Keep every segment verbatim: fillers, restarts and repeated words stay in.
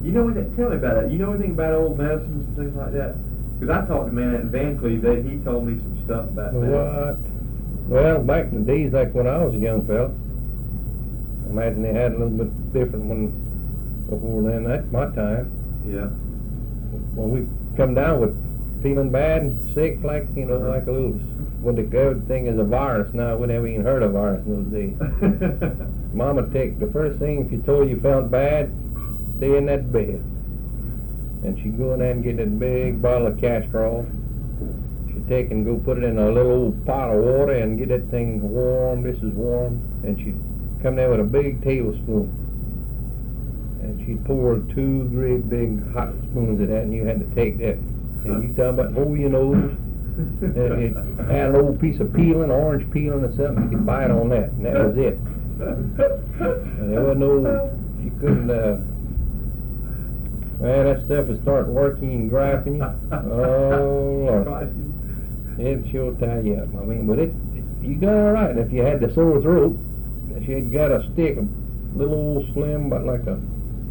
You know anything? Tell me about that. You know anything about old medicines and things like that? Because I talked to a man in Vancleave. That he told me some stuff about What? medicine. Well, back in the days, like when I was a young fella, I imagine they had a little bit different one before then. That's my time. Yeah. When we come down with feeling bad and sick, like, you know, Uh-huh. like a little, when the good thing is a virus now, we never even heard of virus in those days. Mama take the first thing, if you told you felt bad, stay in that bed. And she'd go in there and get that big bottle of Castrol. She'd take and go put it in a little old pot of water and get that thing warm. This is warm. And she'd come there with a big tablespoon. And she'd pour two great big hot spoons of that, and you had to take that. And you talking about hold your nose. And it had an old piece of peeling, orange peeling or something. You could bite on that, and that was it. And there wasn't no, you couldn't, uh, man, that stuff is starting working and grafting you. Oh, Lord. It sure tie you up. I mean, but it, you got all right. And if you had the sore throat, she had got a stick, a little old slim, but like a,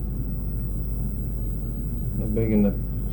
a big in the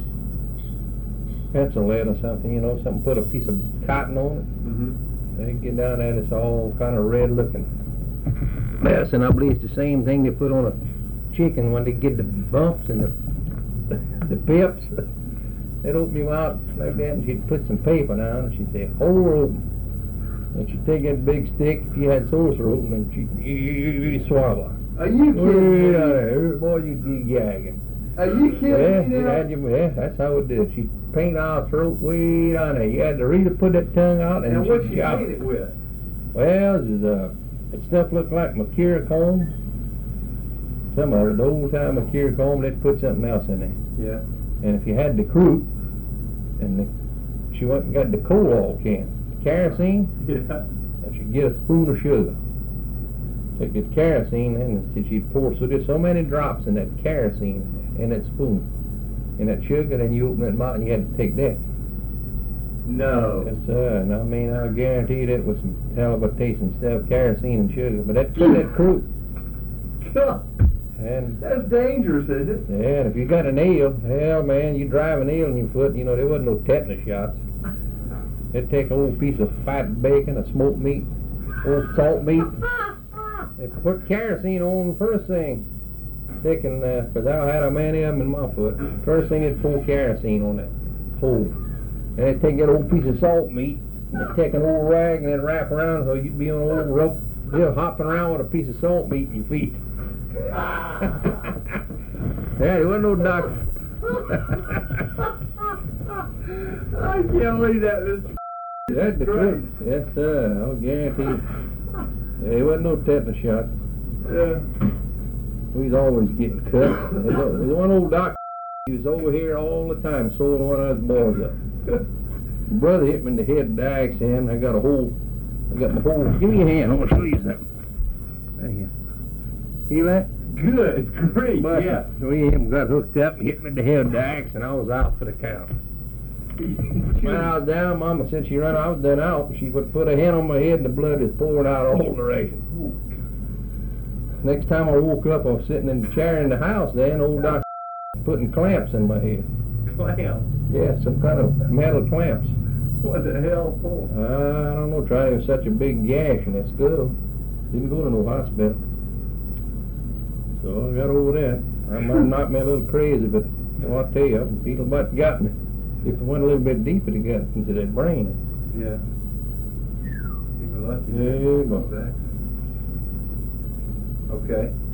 pencil lead or something, you know, something, put a piece of cotton on it. Mm-hmm. They get down there, it's all kind of red looking. Medicine, I believe it's the same thing they put on a chicken when they get the bumps and the the pips. They'd open you out like that, and she'd put some paper down, and she'd say, hold her open. And she'd take that big stick, if you had sore throat, and then she'd you, you, you, you swallow. Are you kidding me? Yeah, boy, you'd be gagging. Are you kidding Yeah, me you now? had your, yeah, that's how it did. She'd paint our throat way down there. You had to really put that tongue out, and And what she'd you chop paint it. it with? Well, this is, uh, that stuff looked like Makira comb. Some of it, the old time Makira comb, they'd put something else in there. Yeah. And if you had the croup, and the, she went and got the coal oil can, the kerosene, Yeah. and she'd get a spoon of sugar. Take that kerosene, and she'd pour, so there's so many drops in that kerosene in that spoon, in that sugar, then you open that mouth and you had to take that. No. Yes, sir. And I mean, I guarantee you that was some hell of a tasting stuff, kerosene and sugar. But that's put that croup. God, And that's dangerous, isn't it? yeah, and if you got a nail, hell, man, you drive a nail in your foot. You know, there wasn't no tetanus shots. They'd take an old piece of fat bacon, a smoked meat, old salt meat. They'd put kerosene on the first thing. Sticking, because I had a many of them in my foot. First thing they'd pour kerosene on that hole. And they'd take that old piece of salt meat, and they'd take an old rag and they'd wrap around so you'd be on an old rope, you know, hopping around with a piece of salt meat in your feet. Yeah, there wasn't no doctor. I can't believe that. This That's the truth. Yes, sir. I'll guarantee. There wasn't no tetanus shot. Yeah. We was always getting cut. There's a- there's one old doctor. He was over here all the time, sewing one of his boys up. Brother hit me in the head with the axe hand. I got a hole. I got my hole. Give me your hand. I want to show you something. There you go. See that? Good grief, But yeah. we him got hooked up and hit me in the head with the axe, and I was out for the count. When I was down, Mama said she run. I was done out. She would put a hand on my head, and the blood is pouring out all directions. Next time I woke up, I was sitting in the chair in the house there, and old doctor putting clamps in my head. Clamps. Yeah, some kind of metal clamps. What the hell for? Uh, I don't know, trying to have such a big gash in that skull. Didn't go to no hospital. So I got over that. I might have knocked me a little crazy, but well, I'll tell you, beetle butt got me. If it went a little bit deeper, it got into that brain. Yeah. You were lucky. Yeah, about that. Okay.